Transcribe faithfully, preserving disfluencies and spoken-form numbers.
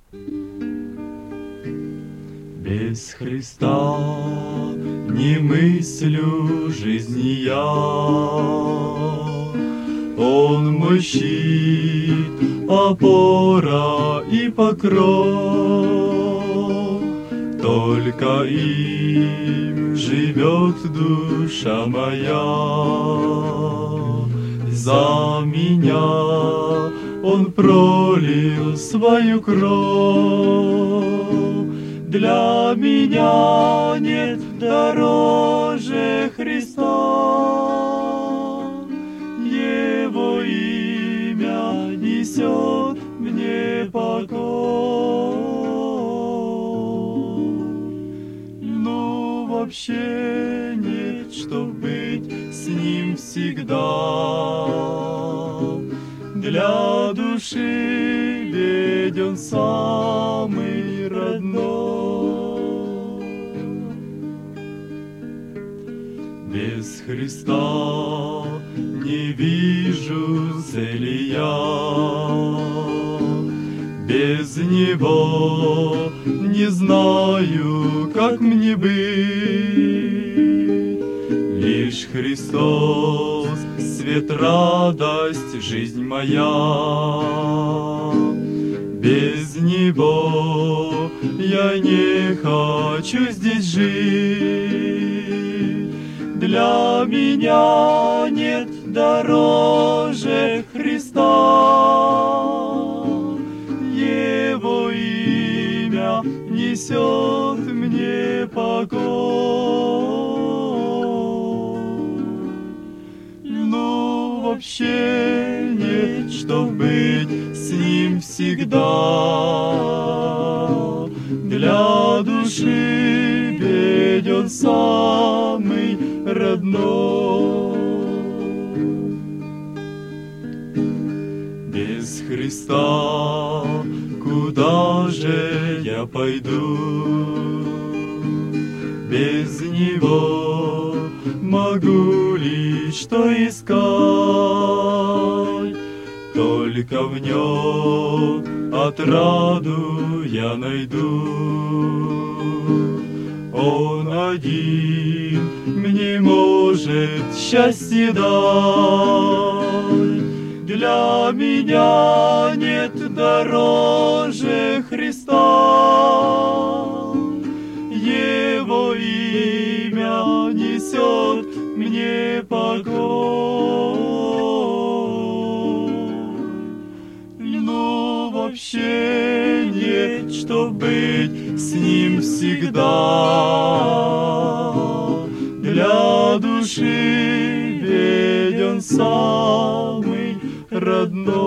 Без Христа не мыслю жизни я. Он мой щит, опора и покров. Только им живет душа моя. За меня Он пролил свою кровь. Для меня нет дороже Христа. Его имя несет мне покой. Ну, вообще нет, чтоб быть с Ним всегда. Для души ведь Он самый родной. Без Христа не вижу цели я. Без Него не знаю, как мне быть. Лишь Христос, свет, радость, жизнь моя. Без Него я не хочу здесь жить. Для меня нет дороже Христа. Его имя несет мне покой. Ну, вообще нет, чтоб быть с Ним всегда. Для души ведь Он самый родной. Без Христа куда же я пойду? Без Него могу ли что искать? Только в Нем отраду я найду. Он один мне может счастье дать. Для меня нет дороже Христа. Его имя несет мне покой. Ну, вообще нет, чтоб быть с Ним всегда. Для души ведь Он самый родной.